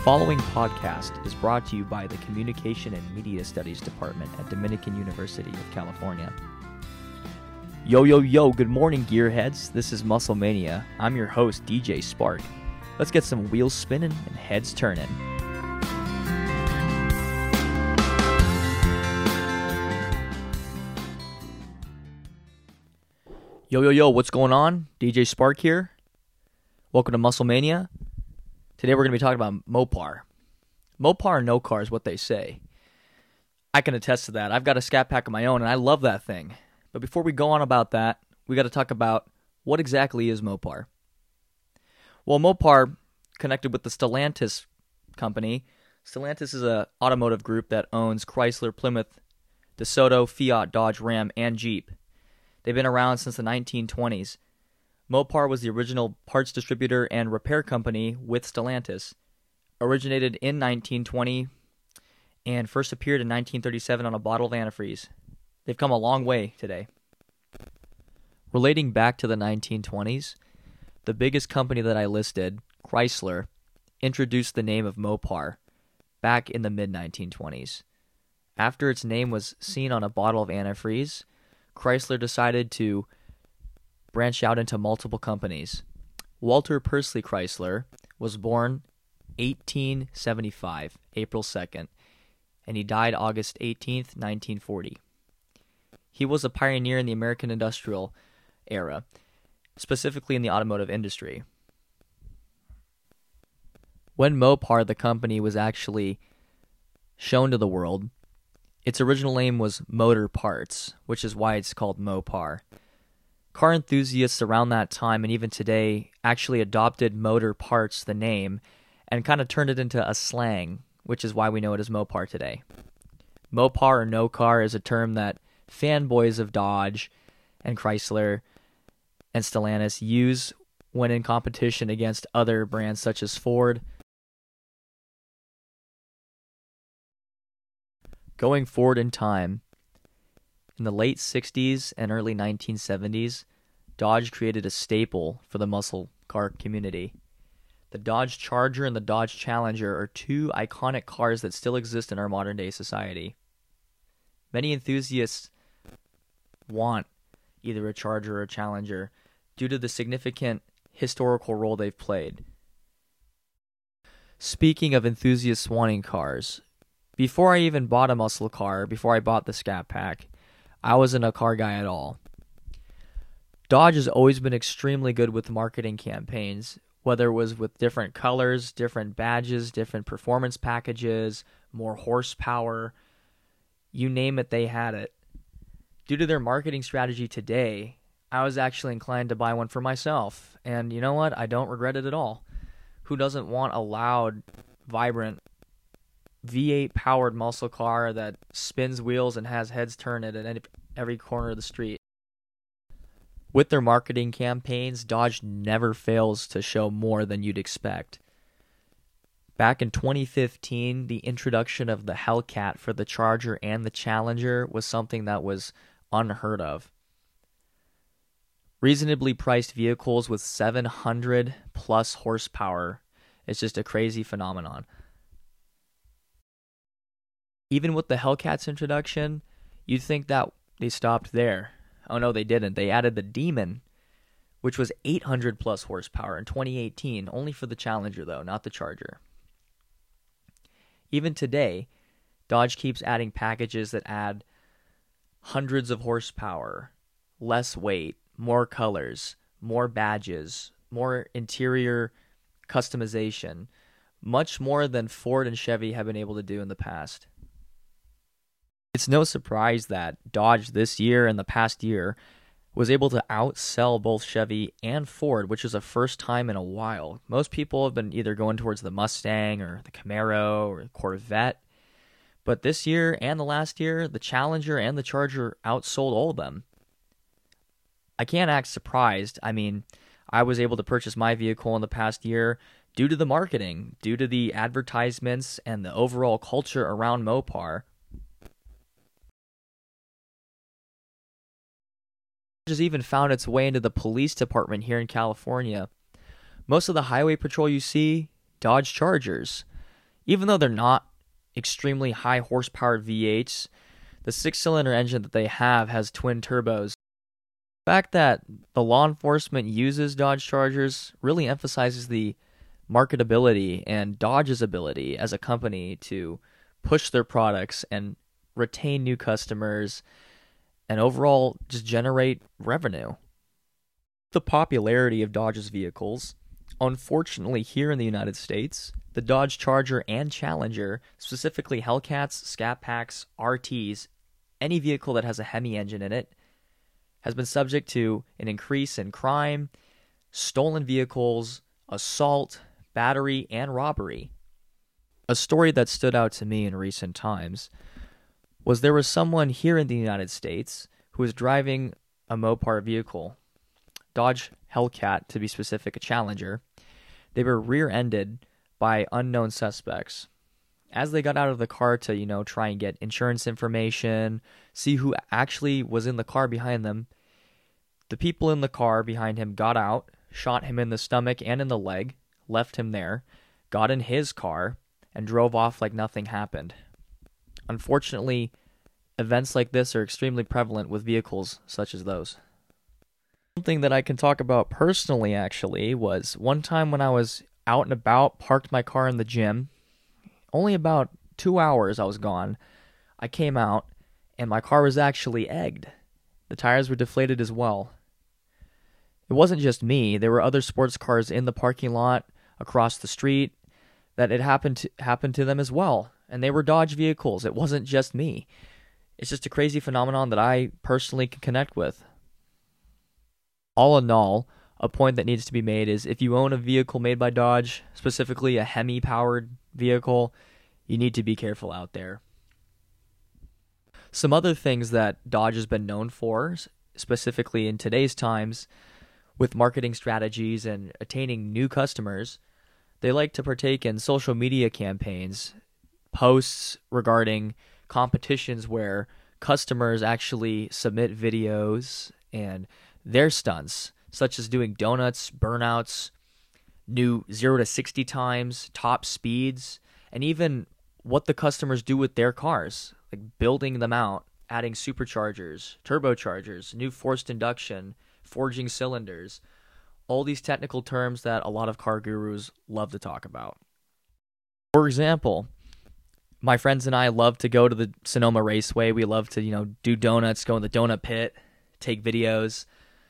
following podcast is brought to you by the Communication and Media Studies Department at Dominican University of California. Yo, good morning, gearheads. This is Muscle Mania. I'm your host, DJ Spark. Let's get some wheels spinning and heads turning. Yo, what's going on? DJ Spark here. Welcome to Muscle Mania. Today we're going to be talking about Mopar. Mopar no car is what they say. I can attest to that. I've got a Scat Pack of my own and I love that thing. But before we go on about that, we got to talk about what exactly is Mopar. Well, Mopar connected with the Stellantis company. Stellantis is an automotive group that owns Chrysler, Plymouth, DeSoto, Fiat, Dodge, Ram, and Jeep. They've been around since the 1920s. Mopar was the original parts distributor and repair company with Stellantis. Originated in 1920 and first appeared in 1937 on a bottle of antifreeze. They've come a long way today. Relating back to the 1920s, the biggest company that I listed, Chrysler, introduced the name of Mopar back in the mid-1920s. After its name was seen on a bottle of antifreeze, Chrysler decided to branch out into multiple companies. Walter Persley Chrysler was born 1875, April 2nd, and he died August 18th, 1940. He was a pioneer in the American industrial era, specifically in the automotive industry. When Mopar, the company, was actually shown to the world, its original name was Motor Parts, which is why it's called Mopar. Car enthusiasts around that time and even today actually adopted Motor Parts, the name, and kind of turned it into a slang, which is why we know it as Mopar today. Mopar or no car is a term that fanboys of Dodge and Chrysler and Stellantis use when in competition against other brands such as Ford. Going forward in time, in the late 60s and early 1970s, Dodge created a staple for the muscle car community. The Dodge Charger and the Dodge Challenger are two iconic cars that still exist in our modern-day society. Many enthusiasts want either a Charger or a Challenger due to the significant historical role they've played. Speaking of enthusiasts wanting cars, before I even bought a muscle car, before I bought the Scat Pack, I wasn't a car guy at all. Dodge has always been extremely good with marketing campaigns, whether it was with different colors, different badges, different performance packages, more horsepower, you name it, they had it. Due to their marketing strategy today, I was actually inclined to buy one for myself, and you know what? I don't regret it at all. Who doesn't want a loud, vibrant, V8 powered muscle car that spins wheels and has heads turned at every corner of the street? With their marketing campaigns, Dodge never fails to show more than you'd expect. Back in 2015, the introduction of the Hellcat for the Charger and the Challenger was something that was unheard of. Reasonably priced vehicles with 700 plus horsepower is just a crazy phenomenon. Even with the Hellcat's introduction, you'd think that they stopped there. Oh no, they didn't. They added the Demon, which was 800 plus horsepower in 2018, only for the Challenger though, not the Charger. Even today, Dodge keeps adding packages that add hundreds of horsepower, less weight, more colors, more badges, more interior customization, much more than Ford and Chevy have been able to do in the past. It's no surprise that Dodge this year and the past year was able to outsell both Chevy and Ford, which is the first time in a while. Most people have been either going towards the Mustang or the Camaro or the Corvette. But this year and the last year, the Challenger and the Charger outsold all of them. I can't act surprised. I mean, I was able to purchase my vehicle in the past year due to the marketing, due to the advertisements and the overall culture around Mopar. Has even found its way into the police department here in California. Most of the highway patrol you see, Dodge Chargers. Even though they're not extremely high horsepower V8s, the 6-cylinder engine that they have has twin turbos. The fact that the law enforcement uses Dodge Chargers really emphasizes the marketability and Dodge's ability as a company to push their products and retain new customers and overall just generate revenue. The popularity of Dodge's vehicles, unfortunately here in the United States, the Dodge Charger and Challenger, specifically Hellcats, Scat Packs, RTs, any vehicle that has a Hemi engine in it, has been subject to an increase in crime, stolen vehicles, assault, battery, and robbery. A story that stood out to me in recent times was there was someone here in the United States who was driving a Mopar vehicle, Dodge Hellcat to be specific, a Challenger. They were rear-ended by unknown suspects. As they got out of the car to, try and get insurance information, see who actually was in the car behind them, the people in the car behind him got out, shot him in the stomach and in the leg, left him there, got in his car, and drove off like nothing happened. Unfortunately, events like this are extremely prevalent with vehicles such as those. Something that I can talk about personally, actually, was one time when I was out and about, parked my car in the gym. Only about 2 hours I was gone. I came out, and my car was actually egged. The tires were deflated as well. It wasn't just me. There were other sports cars in the parking lot across the street that it happened to them as well. And they were Dodge vehicles. It wasn't just me. It's just a crazy phenomenon that I personally can connect with. All in all, a point that needs to be made is if you own a vehicle made by Dodge, specifically a Hemi-powered vehicle, you need to be careful out there. Some other things that Dodge has been known for, specifically in today's times, with marketing strategies and attaining new customers, they like to partake in social media campaigns, posts regarding competitions where customers actually submit videos and their stunts, such as doing donuts, burnouts, new 0 to 60 times, top speeds, and even what the customers do with their cars, like building them out, adding superchargers, turbochargers, new forced induction, forging cylinders, all these technical terms that a lot of car gurus love to talk about. For example, my friends and I love to go to the Sonoma Raceway. We love to, do donuts, go in the donut pit, take videos.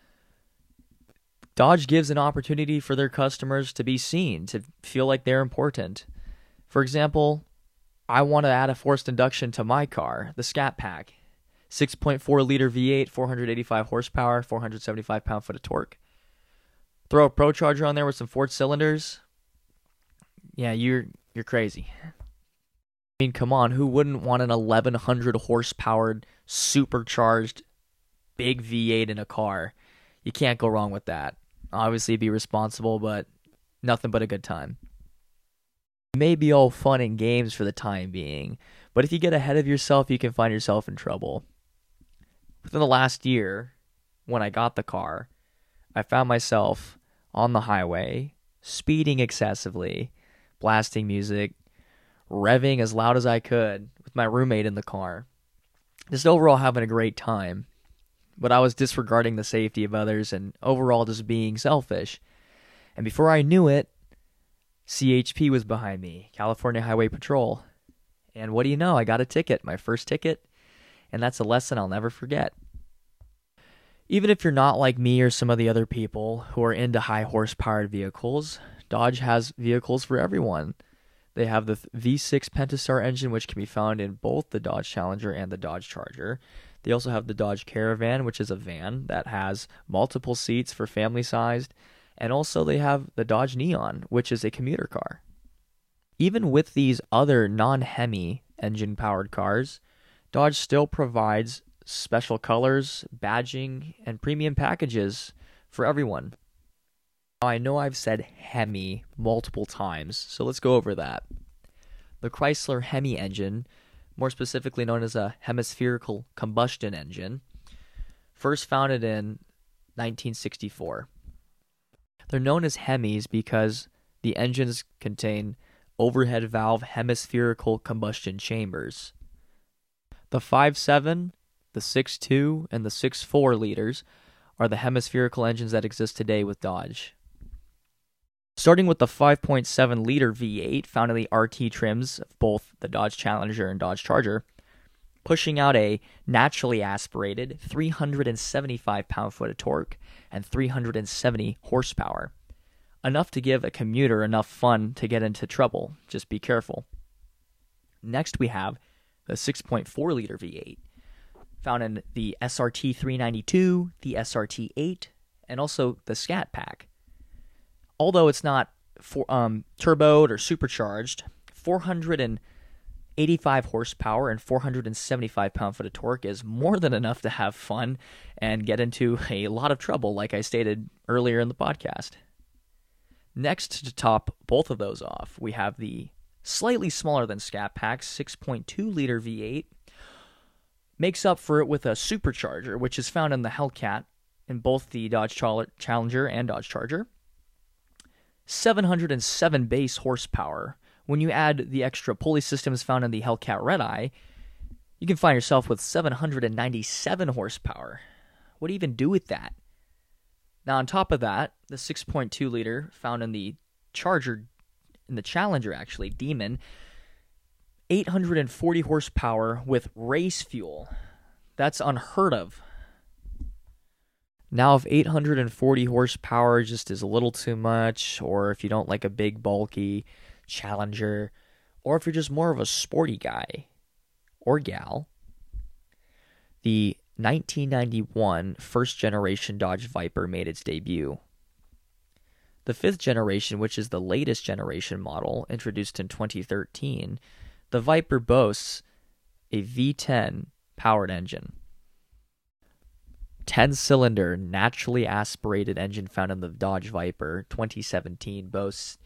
Dodge gives an opportunity for their customers to be seen, to feel like they're important. For example, I want to add a forced induction to my car, the Scat Pack. 6.4-liter V8, 485 horsepower, 475 pound-foot of torque. Throw a Pro Charger on there with some 4 cylinders. Yeah, you're crazy. I mean, come on, who wouldn't want an 1100 horsepower, supercharged, big V8 in a car? You can't go wrong with that. Obviously, be responsible, but nothing but a good time. It may be all fun and games for the time being, but if you get ahead of yourself, you can find yourself in trouble. Within the last year, when I got the car, I found myself on the highway, speeding excessively, blasting music, revving as loud as I could with my roommate in the car. Just overall having a great time. But I was disregarding the safety of others and overall just being selfish. And before I knew it, CHP was behind me, California Highway Patrol. And what do you know? I got a ticket, my first ticket, and that's a lesson I'll never forget. Even if you're not like me or some of the other people who are into high horsepower vehicles, Dodge has vehicles for everyone. They have the V6 Pentastar engine, which can be found in both the Dodge Challenger and the Dodge Charger. They also have the Dodge Caravan, which is a van that has multiple seats for family-sized. And also they have the Dodge Neon, which is a commuter car. Even with these other non-Hemi engine-powered cars, Dodge still provides special colors, badging, and premium packages for everyone. Now, I know I've said Hemi multiple times, so let's go over that. The Chrysler Hemi engine, more specifically known as a hemispherical combustion engine, first founded in 1964. They're known as Hemis because the engines contain overhead valve hemispherical combustion chambers. The 5.7, the 6.2, and the 6.4 liters are the hemispherical engines that exist today with Dodge. Starting with the 5.7 liter V8 found in the RT trims of both the Dodge Challenger and Dodge Charger, pushing out a naturally aspirated 375 pound-foot of torque and 370 horsepower. Enough to give a commuter enough fun to get into trouble. Just be careful. Next we have the 6.4 liter V8, found in the SRT 392, the SRT 8, and also the Scat Pack. Although it's not turboed or supercharged, 485 horsepower and 475 pound-foot of torque is more than enough to have fun and get into a lot of trouble, like I stated earlier in the podcast. Next, to top both of those off, we have the slightly smaller than Scat Pack 6.2 liter V8. Makes up for it with a supercharger, which is found in the Hellcat in both the Dodge Challenger and Dodge Charger. 707 base horsepower. When you add the extra pulley systems found in the Hellcat Redeye, you can find yourself with 797 horsepower. What do you even do with that? Now, on top of that, the 6.2 liter found in the Charger, in the Challenger actually, Demon, 840 horsepower with race fuel. That's unheard of. Now, if 840 horsepower just is a little too much, or if you don't like a big, bulky Challenger, or if you're just more of a sporty guy or gal, the 1991 first-generation Dodge Viper made its debut. The fifth generation, which is the latest generation model, introduced in 2013, the Viper boasts a V10 powered engine. 10-cylinder, naturally aspirated engine found in the Dodge Viper 2017 boasts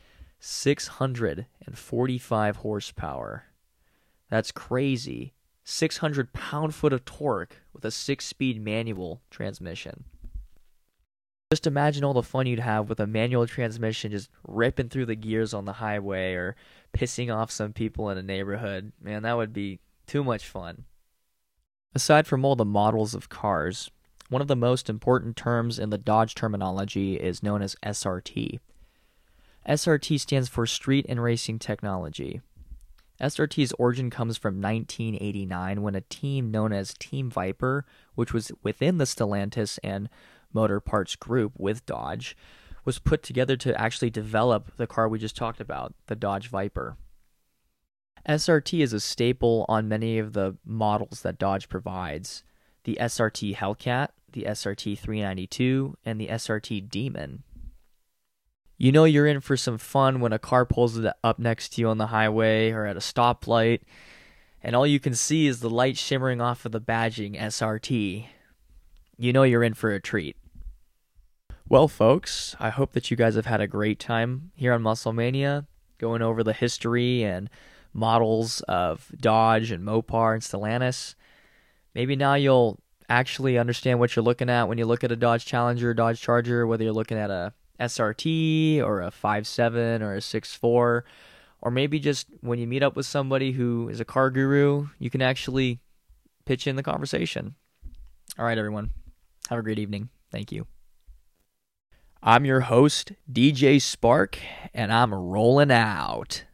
645 horsepower. That's crazy. 600 pound-foot of torque with a 6-speed manual transmission. Just imagine all the fun you'd have with a manual transmission just ripping through the gears on the highway or pissing off some people in a neighborhood. Man, that would be too much fun. Aside from all the models of cars, one of the most important terms in the Dodge terminology is known as SRT. SRT stands for Street and Racing Technology. SRT's origin comes from 1989 when a team known as Team Viper, which was within the Stellantis and Motor Parts Group with Dodge, was put together to actually develop the car we just talked about, the Dodge Viper. SRT is a staple on many of the models that Dodge provides. The SRT Hellcat, the SRT 392, and the SRT Demon. You know you're in for some fun when a car pulls up next to you on the highway or at a stoplight, and all you can see is the light shimmering off of the badging SRT. You know you're in for a treat. Well, folks, I hope that you guys have had a great time here on Muscle Mania, going over the history and models of Dodge and Mopar and Stellantis. Maybe now you'll actually understand what you're looking at when you look at a Dodge Challenger or Dodge Charger, whether you're looking at a SRT or a 5.7 or a 6.4, or maybe just when you meet up with somebody who is a car guru, you can actually pitch in the conversation. All right, everyone. Have a great evening. Thank you. I'm your host, DJ Spark, and I'm rolling out.